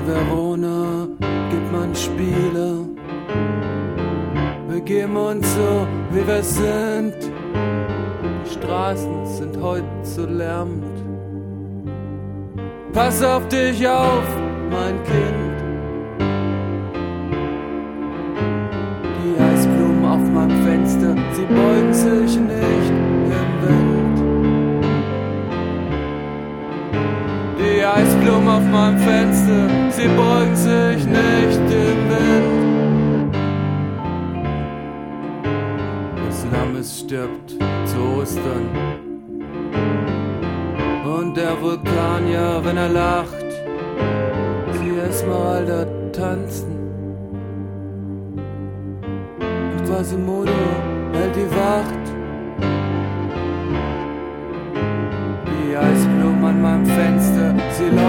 Verona gibt man Spiele. Wir geben uns so, wie wir sind. Die Straßen sind heute so lärmend. Pass auf dich auf, mein Kind. Die Eisblumen auf meinem Fenster, sie beugen sich nicht im Wind. Die Eisblumen auf meinem Fenster, sie beugen sich nicht im Wind. Das Lamm, es stirbt zu Ostern. Und der Vulkan, ja, wenn er lacht, sie Esmeralda tanzen. Und Quasimodo hält die Wacht. Die Eisblumen an meinem Fenster, sie